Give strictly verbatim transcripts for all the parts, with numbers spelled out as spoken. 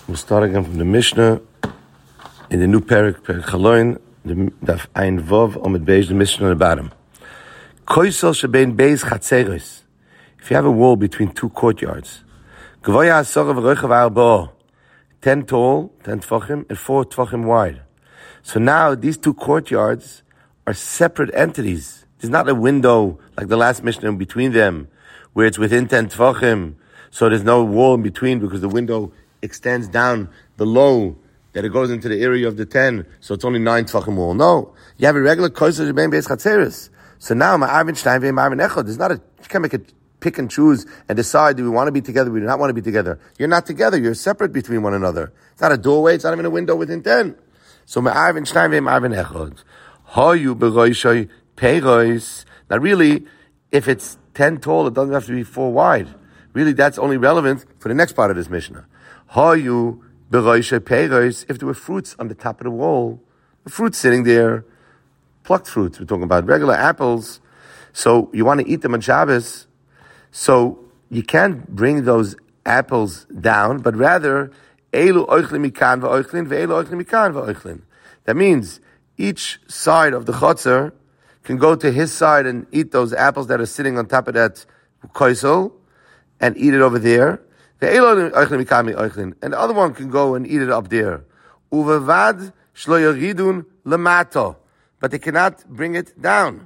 We'll start again from the Mishnah in the new Perek, Perek Chaloin, the Daf Ein Vov, Omid Beis, the Mishnah on the bottom. Koisel shebein beis chatzeros. If you have a wall between two courtyards, Gvoya asora v'roichav arba, ten tall, ten tfachim, and four tfachim wide. So now these two courtyards are separate entities. There's not a window like the last Mishnah in between them, where it's within ten tfachim, so there's no wall in between because the window extends down below that it goes into the area of the ten, so it's only nine tfachim wall. No, you have a regular koisel shebein beis chatzeros. So now ma'arvin shnayim ve'ma'arvin echad. There's not a, you can't make it pick and choose and decide, do we want to be together, we do not want to be together. You're not together, you're separate between one another. It's not a doorway, it's not even a window within ten. So ma'arvin shnayim ve'ma'arvin echad. Hayu beroishay peiros. Now really, if it's ten tall, it doesn't have to be four wide. Really, that's only relevant for the next part of this Mishnah. Hayu beroishay peiros. If there were fruits on the top of the wall, the fruits sitting there, plucked fruits, we're talking about regular apples, so you want to eat them on Shabbos, so you can't bring those apples down, but rather, Eilu oichlin mikan v'oichlin, ve'eilu oichlin mikan v'oichlin. That means each side of the chotzer can go to his side and eat those apples that are sitting on top of that koisel, and eat it over there. Ve'eilu oichlin mikan v'oichlin. And the other one can go and eat it up there. Uvevad shlo yoridun lemato. But they cannot bring it down.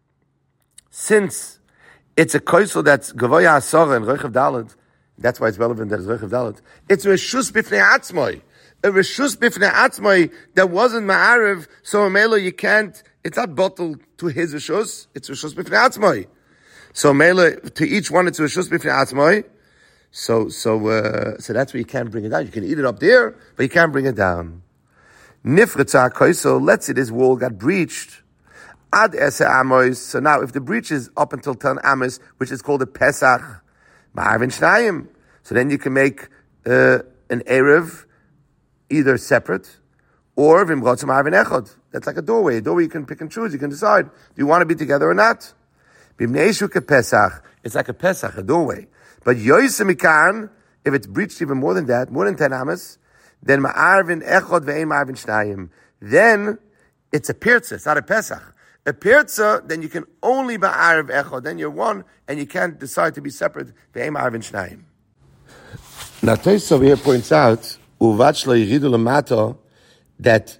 Since it's a koisel that's Gavoya Asora and Roichav Dalet, that's why it's relevant that it's Roichav Dalet. It's a Reshus Bifnei Atzmoi. A Reshus Bifnei Atzmoi that wasn't Ma'arev, so Melo you can't, it's not bottled to his Reshus, it's Reshus Bifnei Atzmoi. So Melo, to each one it's Reshus Bifnei Atzmoi. So, so, uh, so that's where you can't bring it down. You can eat it up there, but you can't bring it down. Nifritza koisel, let's say this wall got breached. Ad ese amos. So now, if the breach is up until ten amos, which is called a Pesach, ma'arvin shnayim. So then you can make uh, an erev either separate or v'imrotzim ma'arvin echad. That's like a doorway. A doorway you can pick and choose. You can decide, do you want to be together or not? B'mneishu ke Pesach. It's like a Pesach, a doorway. But yoyse mikan, if it's breached even more than that, more than ten amos, then ma'arvin echad ve'ein ma'arvin shnayim. Then it's a pirza, it's not a Pesach. A pirza, then you can only ma'arv echad. Then you're one, and you can't decide to be separate. Ve'ein ma'arvin shnayim. Now Tosfos over here points out uvat shlo yiridu lemato that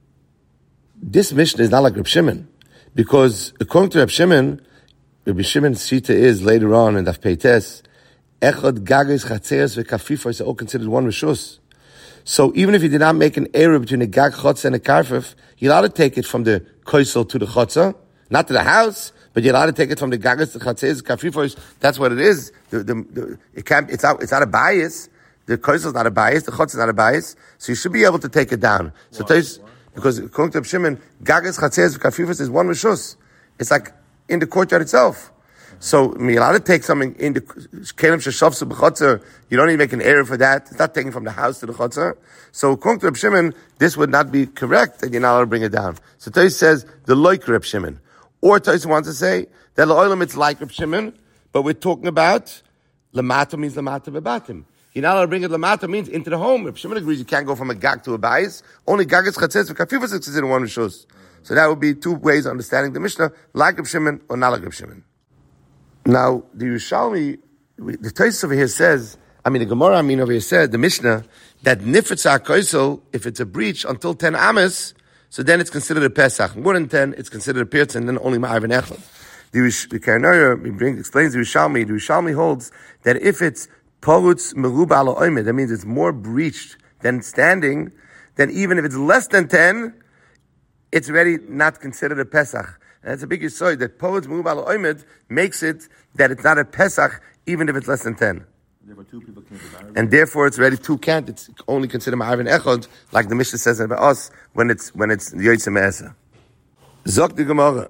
this Mishnah is not like Reb Shimon, because according to Reb Shimon, Reb Shimon's shita is later on in Daf Peites echad gagos chatzeros ve'kafifos are all considered one reshus. So even if you did not make an error between a gag chotzer and a karfif, you're allowed to take it from the koisel to the chotzer, not to the house, but you're allowed to take it from the gagas to chatzers, kafifos. That's what it is. The, the, the, it can't. It's out. It's not a bias. The koisel is not a bias. The chotzer is not a bias. So you should be able to take it down. So tais, because according to Reb Shimon, gagas chatzers kafifos is one reshus. It's like in the courtyard itself. So, I mean, you're allowed to take something in the kelim sheshavsu b'chotzer. You don't need to make an error for that. It's not taking from the house to the chotzer. So, according to Reb Shimon, this would not be correct, and you're not allowed to bring it down. So, Tosfos says the loik Reb Shimon, or Tosfos wants to say that la'olam it's like Reb Shimon, but we're talking about lamata means lamata bebatim. You're not allowed to bring it lamata means into the home. Reb Shimon agrees you can't go from a gag to a bayis. Only gagas chatzes v'kafifos is considered one rishus. So that would be two ways of understanding the Mishnah, like Reb Shimon or not like Reb Shimon. Now, the Yerushalmi, the Tosfos over here says, I mean, the Gemara, I mean, over here said, the Mishnah, that nifritza koisel, if it's a breach until ten amos, so then it's considered a Pesach. More than ten, it's considered a Pirza, and then only ma'arvin echad. The Karnoyer explains the Yerushalmi, the Yerushalmi holds that if it's porutz meruba ala oimed, that means it's more breached than standing, then even if it's less than ten, it's already not considered a Pesach. And that's a big yisoid that Porutz Meruba ala oimed makes it that it's not a Pesach even if it's less than ten. Therefore, two people can't be and therefore, it's already two can't. It's only considered ma'arvin echad, like the Mishnah says about us when it's when it's yoytze me'esa. Zok the Gemara,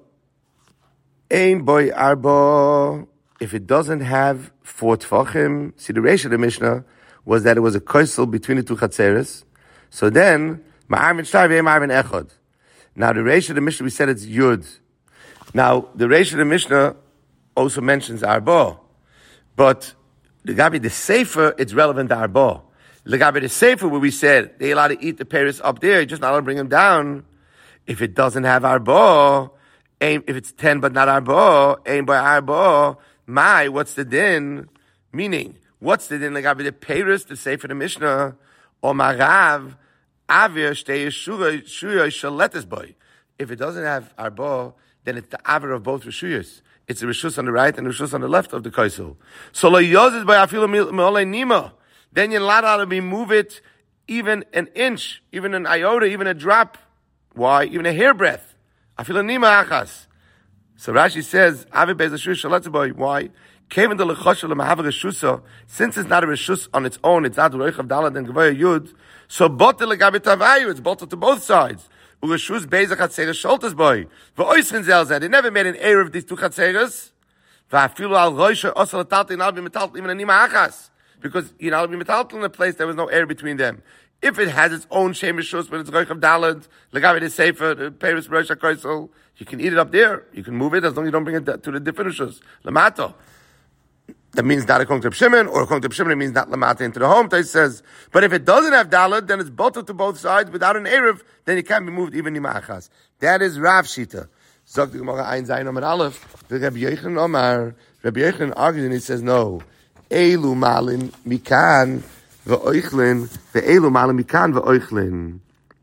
ein boy arba. If it doesn't have four tfachim, see the ratio of the Mishnah was that it was a koisel between the two chatzeres. So then ma'arvin shnai ve'ein ma'arvin echad. Now the ratio of the Mishnah we said it's yud. Now, the ratio of the Mishnah also mentions Arba. But the Gabi, the Sefer, it's relevant to Arba. Legabe the Sefer, where we said they're allowed to eat the pears up there, just not allowed to bring them down. If it doesn't have arba, if it's ten but not arba, aim by arba, my, what's the din? Meaning, what's the din? Legabe the pears, the Sefer the Mishnah, or marav, avir shtei yeshua shuya shaletes boy. If it doesn't have arba, then it's the avir of both reshuyas. It's the reshus on the right and the reshus on the left of the kaisel. So lo yozes by afilu meolei nima. Then you're not allowed to move it even an inch, even an iota, even a drop. Why? Even a hairbreadth. Afilu nima achas. So Rashi says, avir bez reshus shaletes boy. Why? Since it's not a reshus on its own, it's not roich of dalad and gevaya yud. So botel legabe tavayu, it's botel to both sides. Ureshus bezach hatzeres sholtes boy. V'oisrin zelzeh. They never made an error of these two hatzeres. V'afilu al roisha osel atalti not be metalti even anima achas. Because you know be metalti in a place there was no error between them. If it has its own shem reshus, but it's roich of dalad, legabe the sefer, the peres rosh hakoisel, you can eat it up there. You can move it as long as you don't bring it to the different reshus. Lamato. That means not according to Reb Shimon, or according to Reb Shimon, it means not lamata into the home. It says, but if it doesn't have dalad, then it's bolted to both sides without an erev, then it can't be moved even nimachas. That is Rav Shita. Zog the Gemara ein zayin Amar Aleph. The Rabbi Yochanan Omar, Rabbi Yochanan argues and he says no. Elu malin mikan ve'oichlin ve'elu malin mikan ve'oichlin.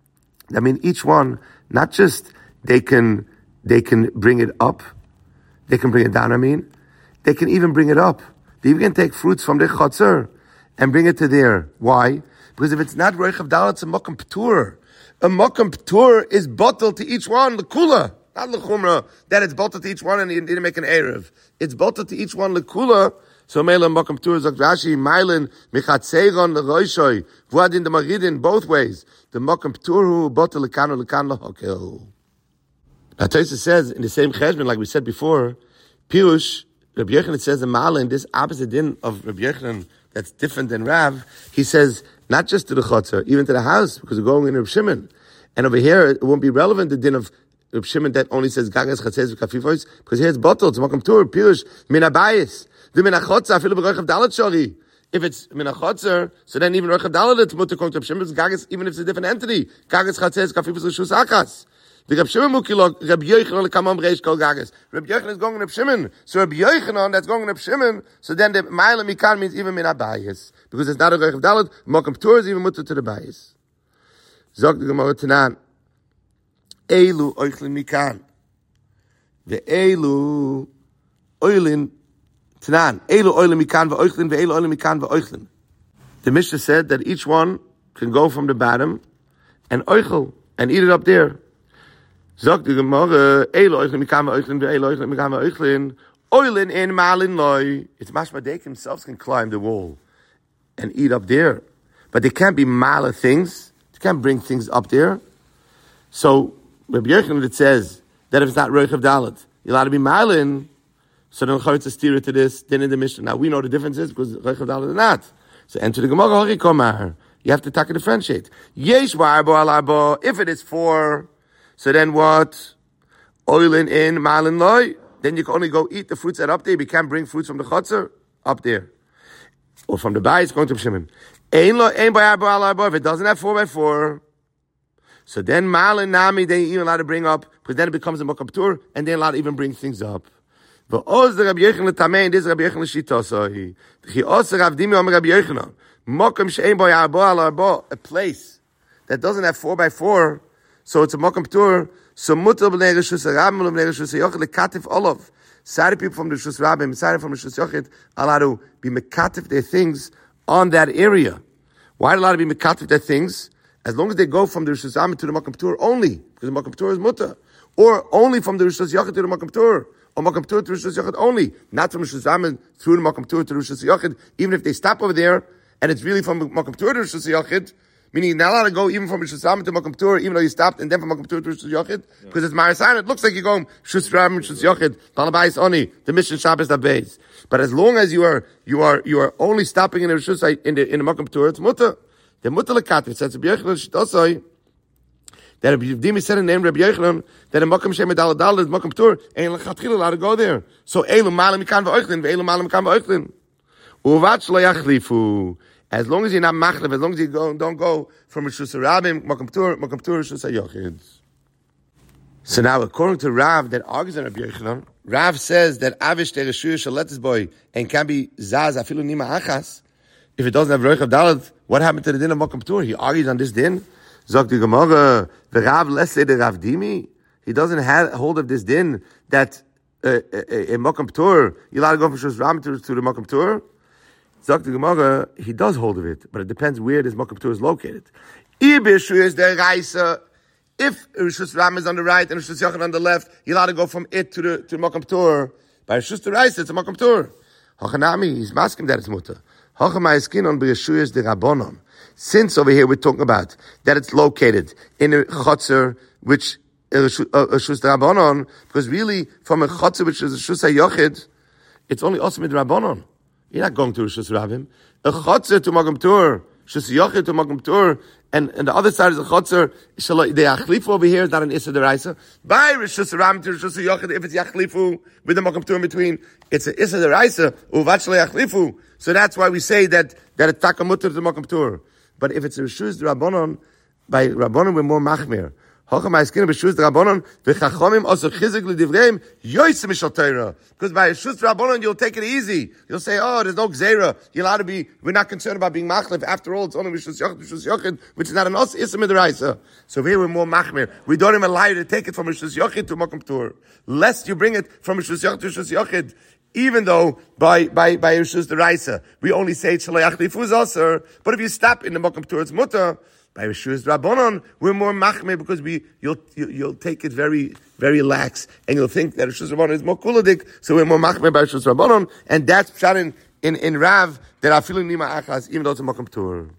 I mean, each one, not just they can they can bring it up, they can bring it down. I mean, they can even bring it up. They even can take fruits from their chotzer and bring it to there. Why? Because if it's not roich of dalad, it's a mokum p'tur. A mokum p'tur is bottled to each one, lekula, not lechumra, that it's bottled to each one and you didn't make an erev. It's bottled to each one, lekula. So meila mokum p'tur, zok Rashi, mailin, michatzeiron, leroishoy, vuadin de maridin, both ways. The mokum p'tur hu, bottle lekano, lekan lehokel. Now Tosfos says, in the same cheshbon, like we said before, pirush, Rabbi Yochanan says in Ma'ala, this opposite din of Rabbi Yochanan that's different than Rav, he says not just to the chotzer, even to the house, because we're going in Reb Shimon. And over here, it won't be relevant, the din of Reb Shimon that only says gagas chatzes v'kafifos, because here it's bottled, it's makam tur, pirush, min abayis, the min achotzer, afilu b'roich of dalat shori. If it's min achotzer, so then even roich of dalat, it's mutter kong to Reb Shimon, it's gagas, even if it's a different entity, gagas chatzes v'kafifos l'shus achas. The Reb Shimon mukilog, Reb Yochanan lekamam reish kol gagas. Reb Yochanan is going in Reb Shimon. So Reb Yochanan, that's going in Reb Shimon, so then the ma'ila mikan means even min abayis. Because it's not a reich of dalad, mokam p'tur is even mutter to the bayis. Zog the Gemara Tanan. Eilu oichlin mikan. The eilu oilin Tanan. Eilu oilin mikan ve'oichlin, ve'eilu oilin mikan ve'oichlin. The Mishnah said that each one can go from the bottom and oichel, and eat it up there. Zog the Gemara, Elo oichlin mikam ve'oichlin ve'elo oichlin mikam ve'oichlin, oilin in malin loy. It's mashma they themselves can climb the wall and eat up there, but they can't be mala things. They can't bring things up there. So Rabbi Yochanan, it says that if it's not roich of dalat, you're allowed to be malin. So then chavetz to steer it to this. Then in the Mishnah, now we know the differences because roich of dalat is not. So enter the Gemara hori komar. You have to take a differentiate. Yesh v'arbo al arbo. If it is four. So then what? Oilin in, malin loy. Then you can only go eat the fruits that are up there. You can't bring fruits from the chotzer up there. Or from the bayis going to Shimon. Ein lo, ein by arba al arba. If it doesn't have four by four. So then malin nami, then you're allowed to bring up, because then it becomes a mokam p'tur, and then allowed to even bring things up. V'oz the Rabbi Yochanan l'tamei, this is Rabbi Yochanan l'shitosoi. V'chi os Rav Dimi om Rabbi Yochanan. Mokam she'ein bo arba al arba. A place that doesn't have four by four, so it's a mokam p'tur. So mutar b'nei reshus harabim b'nei reshus hayochid lekatif olav. Side people from the reshus rabim, side from the reshus yochid, are allowed to be mekatif their things on that area. Why are they allowed to be mekatif their things? As long as they go from the reshus rabim to the mokam p'tur only, because the mokam p'tur is mutar, or only from the reshus yochid to the mokam p'tur, or mokam p'tur to reshus yochid only, not from reshus rabim through the mokam p'tur to the reshus yochid. Even if they stop over there and it's really from mokam p'tur to reshus yochid. Meaning you're not allowed to go even from Rishus Rabim to Mokam P'tur, even though you stopped, and then from Mokam P'tur to Rishus Yochid, because it's Marasan, it looks like you're going Rishus Rabim, Rishus Yochid, Balabais Oni, the Mission Shabbos Abayis. But as long as you are, you are, you are only stopping in the Rishus, in the, in the Mokam P'tur, it's Mutter. The Mutter Lekatif says, Rabbi Yochanan Shitosoi, that Rabbi Yevdimi said in the name Rabbi Yochanan, that in Mokam Shem Edal Adal, the Mokam P'tur, ain't Lechatchil allowed to go there. So, Eilu Malam Mikan V'Oichlin, Ve'eilu Malam Mikan V'Oichlin. Uvat Shlo Yachlifu. As long as you're not machlef, as long as you go, don't go from Rishus Rabim, Makom Tur, Makom Tur, Rishus HaYochid. So now, according to Rav, that argues on Rabbi Yochanan, Rav says that Avish Tereshu shall let this boy and can be Zaz Afilu Nima Achas. If it doesn't have Roich of Dalet, what happened to the din of Makom Tur? He argues on this din. Zog the Gemara, the Rav, let's say the Rav Dimi. He doesn't have hold of this din that uh, in Makom Tur, you're allowed to go from Rishus Rabim to, to the Makom Tur. Zog the Gemara, he does hold of it, but it depends where this Makom Tur is located. If Rishus Ram is on the right and Rishus Yochanan on the left, you're allowed to go from it to the to the Makom Tur. By Rishus Raisa, it's a Makom Tur. Hachanami, he's masking that it's mutter. Hachamai on b'Yeshuyas de Rabbonon. Since over here we're talking about that it's located in a chotzer, which Rishus de Rabbonon, because really from a chotzer which is Rishus HaYochid, it's only also with Rabbonon. You're not going to Rishus Rabim. A chotzer to Makom Tur, Rishus HaYochid to Makom Tur, and, and the other side is a chotzer. The yachlifu over here is not an issa deraisa. By Rishus Rabim to Rishus HaYochid, if it's yachlifu with the Makom Tur in between, it's an issa deraisa. Uvachle yachlifu. So that's why we say that that it's takamutter to the Makom Tur. But if it's a Rishus Rabbonon, by Rabbonon we're more machmir. Because by Rishus Rabbonon you'll take it easy. You'll say, oh, there's no gzeira. You're allowed to be, we're not concerned about being machlef. After all, it's only Rishus Yochid, Rishus Yochid, which is not an os, issa midaraisa. So here we're more machmir. We don't even allow you to take it from Rishus Yochid to Makom Tur. Lest you bring it from Rishus Yochid to Rishus Yochid. Even though by by by Rishus Deraisa we only say Shalayach Lifuz Aser, but if you stop in the Makom Tur it's mutter. By Rishus Rabbonon we're more machmir because we you'll you, you'll take it very very lax and you'll think that Rishus Rabbonon is more kuladik, so we're more machmir by Rishus Rabbonon, and that's pshat in in, in Rav that are feeling nima achas even though it's a Makom Tur.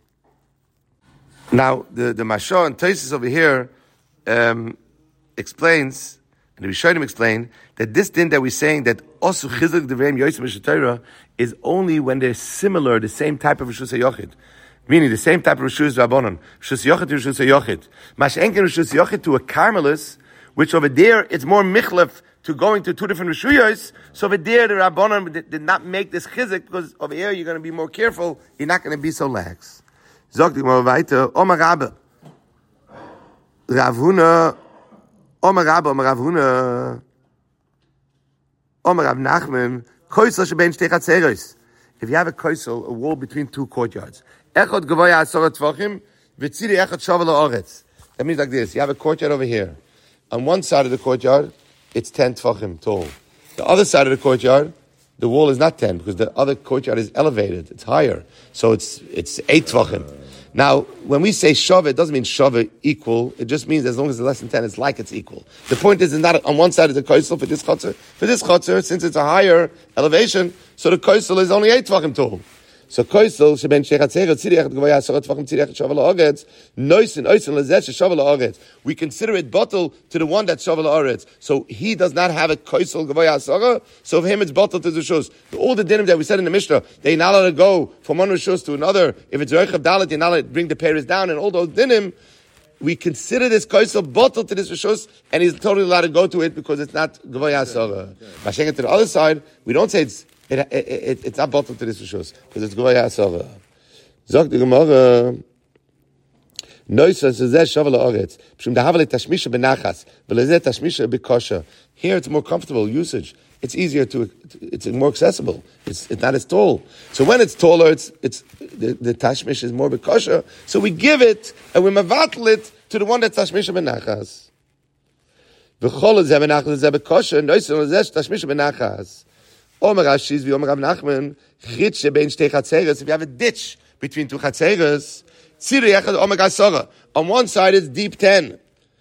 Now the the Mashal and Tosfos over here um, explains. And we showed him explain that this din that we're saying that also chizuk devreim yoysim b'shetayra is only when they're similar, the same type of Rishus HaYochid, meaning the same type of Rishus Rabbonon, Rishus Yochid to Rishus HaYochid. Mash'enken Rishus Yochid to a Carmelis, which over there it's more michlef to going to two different Rishuyos. So over there the Rabbonon did, did not make this chizuk because over here you're going to be more careful. You're not going to be so lax. Zog the Gemara weiter. Omar Rabba, Rav Huna. Omar Rabba, Omar Rav Huna, Omar Rav Nachman, koisel shebein shtei chatzeros. If you have a koisel, a wall between two courtyards, echad gavoya asara tvachim, v'tziri echad shava la'aretz. That means like this: you have a courtyard over here. On one side of the courtyard, it's ten tvachim tall. The other side of the courtyard, the wall is not ten because the other courtyard is elevated; it's higher, so it's it's eight tvachim. Now, when we say shava, it doesn't mean shava equal. It just means as long as it's less than ten, it's like it's equal. The point is, it's not on one side of the koisel for this chotzer. For this chotzer, since it's a higher elevation, so the koisel is only eight tvachim tall. So koisel sheben shechatzeret tziri echad gavoya asara tvachim tziri echad shava la'aretz noisin oisin lezeh sheshava la'aretz. We consider it bottle to the one that's shava la'aretz. So he does not have a koisel gavoya asara. So for him it's bottle to the rishus. All the dinim that we said in the Mishnah, they're not allowed to go from one rishus to another. If it's reichav dalet, you're not allowed to bring the peiros down, and all those dinim. We consider this koisel bottle to this rishus, and he's totally allowed to go to it because it's not gavoya asara. Mashing it to the other side, we don't say it's It, it, it, it's not bottled to this rishus because it's gavoya asara. Zog the Gemara. Noisa zeh shavel haaretz. B'shum dahavle tashmisha benachas v'lezeh tashmisha bekosha. Here it's more comfortable usage. It's easier to. It's more accessible. It's it's not as tall. So when it's taller, it's it's the, the tashmish is more bekosha. So we give it and we mavatl it to the one that's tashmisha benachas. V'chol zeh benachas zeh bekosha. Noisa zeh tashmisha benachas. If you have a ditch between two chatzeres, on one side it's deep ten.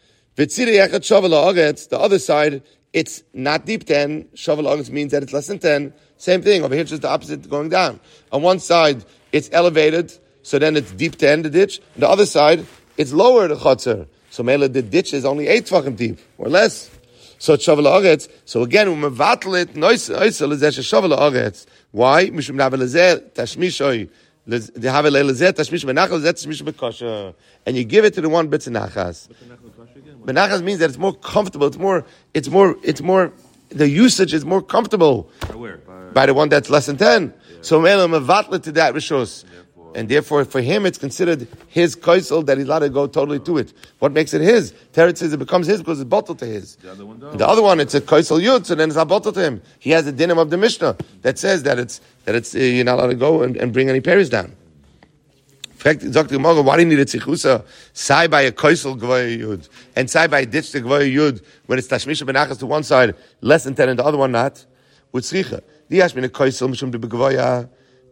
The other side, it's not deep ten. Shavuot means that it's less than ten. Same thing. Over here, it's just the opposite, going down. On one side, it's elevated, so then it's deep ten, the ditch. On the other side, it's lower, the chatzer. So mele, the ditch is only eight tvachim deep, or less. So it's shavel haaretz. So again, we mevatel it. Nois oisel is eshe shavel haaretz. Why? Mishum navel lezeh tashmishoy. Dehavel lezeh tashmish benachas lezeh tashmish bekosha. And you give it to the one bit nachas. Benachas means that it's more comfortable. It's more. It's more. It's more. The usage is more comfortable. By, By the one that's less than ten. Yeah. So mele mevatel it to that rishus. And therefore, for him, it's considered his koisel that he's allowed to go totally to it. What makes it his? Teretz says it becomes his because it's bottled to his. The other one, the other one it's a koisel yud, so then it's not bottled to him. He has the dinim of the Mishnah that says that it's that it's uh, you're not allowed to go and, and bring any paris down. In fact, why do you need a tzichusa? Sai by a koisel gvoy yud, and sai by a ditch the gvoy yud when it's tashmisha benachas to one side, less than ten, and the other one not. With tzricha, the ashmin a koisel mishum de begoya.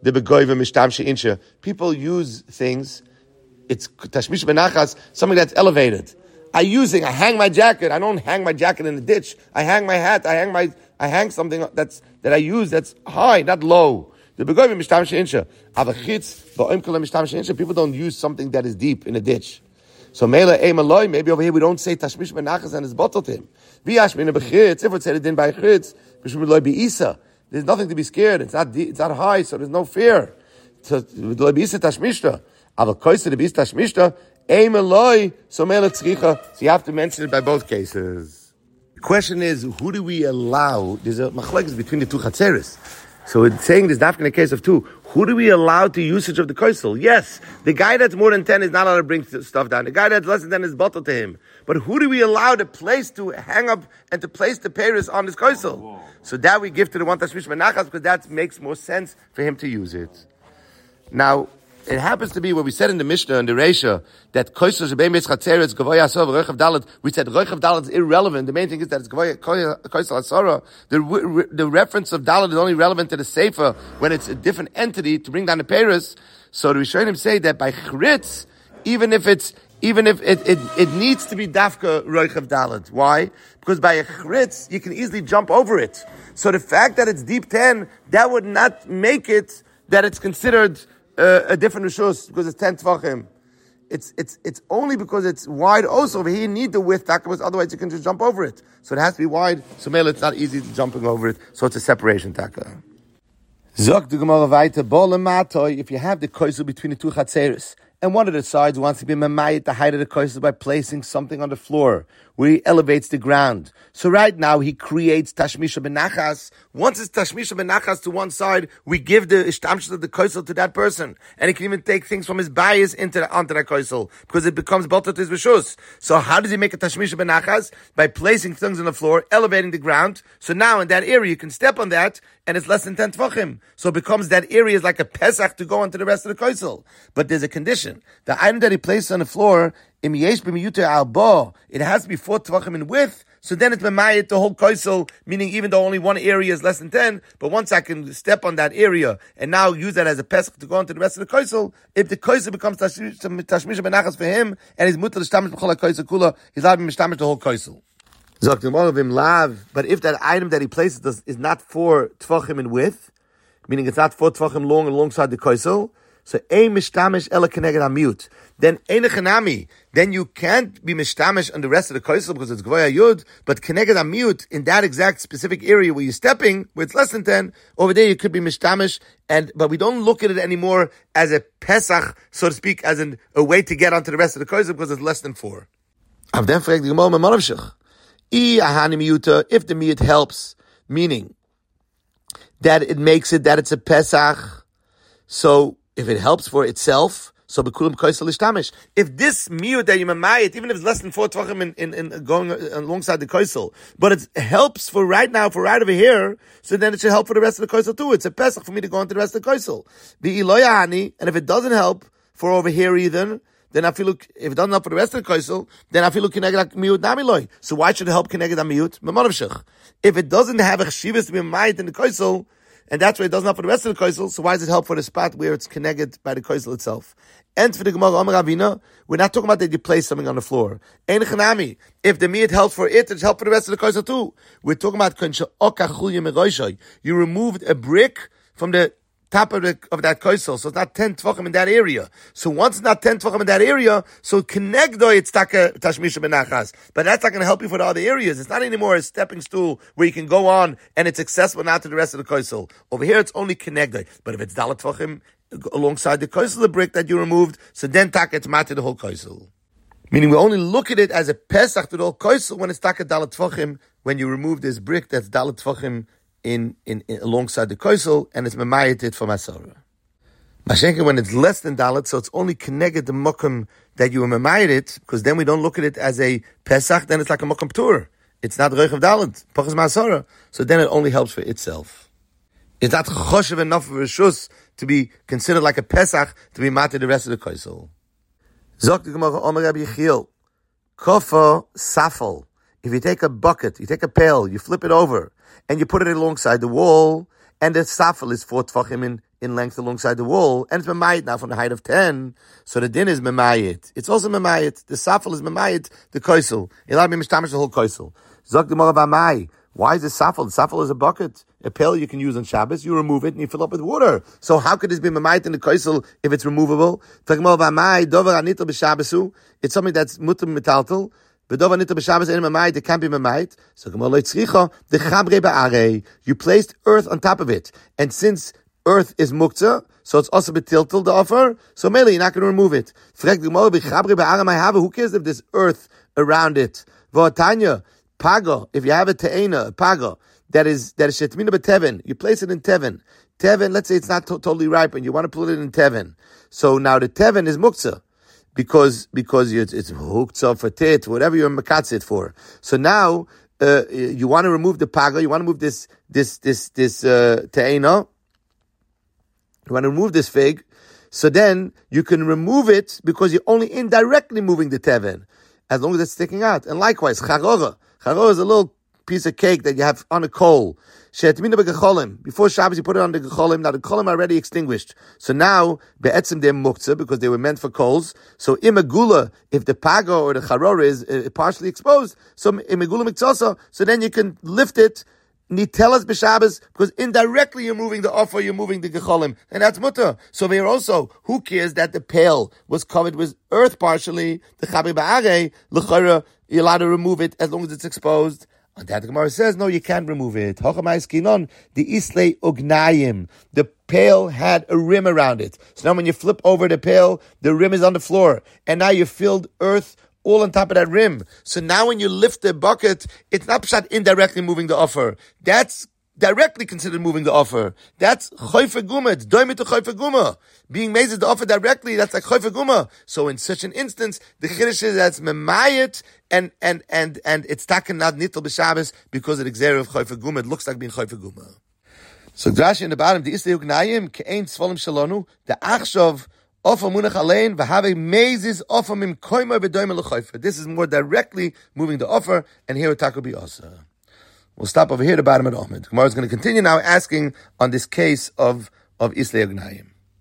People use things, it's tashmish benachas, something that's elevated. I using, I hang my jacket, I don't hang my jacket in the ditch. I hang my hat, I hang my, I hang something that's, that I use that's high, not low. People don't use something that is deep in a ditch. So maybe over here we don't say tashmish benachas and it's bottled to him. If it said it didn't by chitz, there's nothing to be scared. It's not it's not high, so there's no fear. So you have to mention it by both cases. The question is, who do we allow? There's a machlekes between the two chatzeres. So it's saying this dafka in the case of two. Who do we allow to usage of the koisel? Yes, the guy that's more than ten is not allowed to bring stuff down. The guy that's less than ten is bottled to him. But who do we allow the place to hang up and to place the paris on this koisel? So that we give to the one tashmish menachas because that makes more sense for him to use it. Now, it happens to be what we said in the Mishnah and the Reisha that koisel shebein beis chatzeres gavoy asor v'roichav dalet. We said roichav dalet is irrelevant. The main thing is that it's gavoy koisel asora. The the reference of dalet is only relevant to the sefer when it's a different entity to bring down the paris. So the Rishonim say that by chritz, even if it's even if it, it, it needs to be dafka roichav dalet. Why? Because by a chritz you can easily jump over it. So the fact that it's deep ten, that would not make it that it's considered Uh, a different rishus because it's ten tvachim. It's it's it's only because it's wide also over here. You need the width, because otherwise you can just jump over it. So it has to be wide. So mele it's not easy to jumping over it. So it's a separation taka. Zok the Gemara weiter bolematoy. If you have the koisel between the two chatzeres and one of the sides wants to be mamayit the height of the koisel by placing something on the floor where he elevates the ground. So right now he creates tashmisha benachas. Once it's tashmisha benachas to one side, we give the ishtamshus of the koisel to that person, and he can even take things from his bias into the, onto that koisel because it becomes bolta to his rishus. So how does he make a tashmisha benachas? By placing things on the floor, elevating the ground. So now in that area you can step on that, and it's less than ten tvachim. So it becomes that area is like a pesach to go onto the rest of the koisel. But there's a condition: the item that he places on the floor, it has to be four tvachim in width, so then it's memayit the whole koisel, meaning even though only one area is less than ten, but once I can step on that area and now use that as a pesach to go into the rest of the koisel, if the koisel becomes tashmisha benachas for him, and he's mutar l'shtamish b'chol ha-koisel kula, he's allowed to mishtamish the whole koisel. But if that item that he places does, is not four tvachim in width, meaning it's not four tvachim long alongside the koisel, so ein mishtamish ela keneged hamiyut. Then ein echanami. Then you can't be mishtamish on the rest of the koisel because it's gvoya yud. But keneged hamiyut in that exact specific area where you're stepping, where it's less than ten, over there you could be mishtamish. And but we don't look at it anymore as a pesach, so to speak, as in a way to get onto the rest of the koisel because it's less than four. If the miyut helps, meaning that it makes it that it's a pesach, so if it helps for itself, so bekulam koisel ishtamish. If this miyut that you mamayit, even if it's less than four tvachim in, in, in going alongside the koisel, but it helps for right now, for right over here, so then it should help for the rest of the koisel too. It's a pesach for me to go into the rest of the koisel. The iloyani, and if it doesn't help for over here either, then I feel if it doesn't help for the rest of the koisel, then I feel kineged miyut namiloy. So why should it help kineged miyut? Memonavshich. If it doesn't have a chshivas to be mamayit in the koisel, and that's why it doesn't help for the rest of the koisel, so why does it help for the spot where it's connected by the koisel itself? And for the Gemara Amar Ravina, we're not talking about that you place something on the floor. Ein chanami. If the meat helps for it, it's help for the rest of the koisel too. We're talking about you removed a brick from the top of, the, of that koisel, so it's not ten tvachim in that area. So once it's not ten tvachim in that area, so kenegdo it's taka tashmisha benachas. But that's not going to help you for the other areas. It's not anymore a stepping stool where you can go on and it's accessible now to the rest of the koisel. Over here it's only kenegdo. But if it's dalat tvachim alongside the koisel, the brick that you removed, so then taka it's matter the whole koisel. Meaning we only look at it as a pesach to the whole koisel when it's taka dalat tvachim, when you remove this brick that's dalat tvachim In, in, in alongside the koisel, and it's memayited for masara. Mashenka, when it's less than dalet, so it's only connected the mokum that you memayed it, because then we don't look at it as a pesach, then it's like a mokum ptur. It's not reich of dalet, pachas ma'asara. So then it only helps for itself. It's not choshev enough of a rishus to be considered like a pesach to be mated the rest of the koisel. Zok the Gemara, Omer Rabbi Yechiel, kofa safel. If you take a bucket, you take a pail, you flip it over, and you put it alongside the wall, and the safel is four tfachim in, in length alongside the wall, and it's memayit now from the height of ten, so the din is memayit. It's also memayit. The safel is memayit, the koisel. It'll be mishtamish the whole koisel. Zok the Gemara v'amai. Why is it safel? The safel is a bucket. A pail you can use on Shabbos, you remove it and you fill up with water. So how could this be memayit in the koisel if it's removable? It's something that's mutam metaltal. It can't be memayit. So you placed earth on top of it. And since earth is muktzah, so it's also betiltal the offer, so mainly you're not going to remove it. Who cares if there's earth around it? Paga, if you have a te'ena, a paga, that is, that is shetmina b'teven, you place it in teven. Teven, let's say it's not to- totally ripe and you want to put it in teven. So now the teven is muktzah. Because, because it's, it's muktzah for tit, whatever you're makatz it for. So now, uh, you want to remove the paga, you want to move this, this, this, this, uh, te'ena. You want to remove this fig. So then, you can remove it because you're only indirectly moving the teven. As long as it's sticking out. And likewise, charora. Charora is a little piece of cake that you have on a coal. Before Shabbos, you put it on the gecholim. Now the gecholim are already extinguished. So now, be'etzim they're muktzah, because they were meant for coals. So imagula, if the paga or the charora is uh, partially exposed, so imagula miktzasa, so then you can lift it, nitelas b'Shabbos, because indirectly you're moving the offer, you're moving the gecholim. And that's mutter. So here also, who cares that the pail was covered with earth partially, the chabri ba'arei, l'chara, you're allowed to remove it as long as it's exposed. On that, the Gemara says, no, you can't remove it. The islay ugnayim. The pail had a rim around it. So now when you flip over the pail, the rim is on the floor. And now you filled earth all on top of that rim. So now when you lift the bucket, it's not pshat indirectly moving the offer. That's directly considered moving the offer. That's choyfe guma. It's doimit to choyfe guma. Being made the offer directly, that's like choyfe guma. So in such an instance, the chiddush is that's memayit, and and and and it's taken not nitl b'Shabbos because of the gzera of choyfe guma. It looks like being choyfe guma. So Drashi in the bottom, the islay ugnayim ke'ein tzvolim shalonu, the achshov offer munach alein v'have mezis offer mim koyma v'doima l'choyfe. This is more directly moving the offer, and here it will be also. We'll stop over here at the bottom of the Omid. Gemara is going to continue now asking on this case of, of Islay Ugnayim.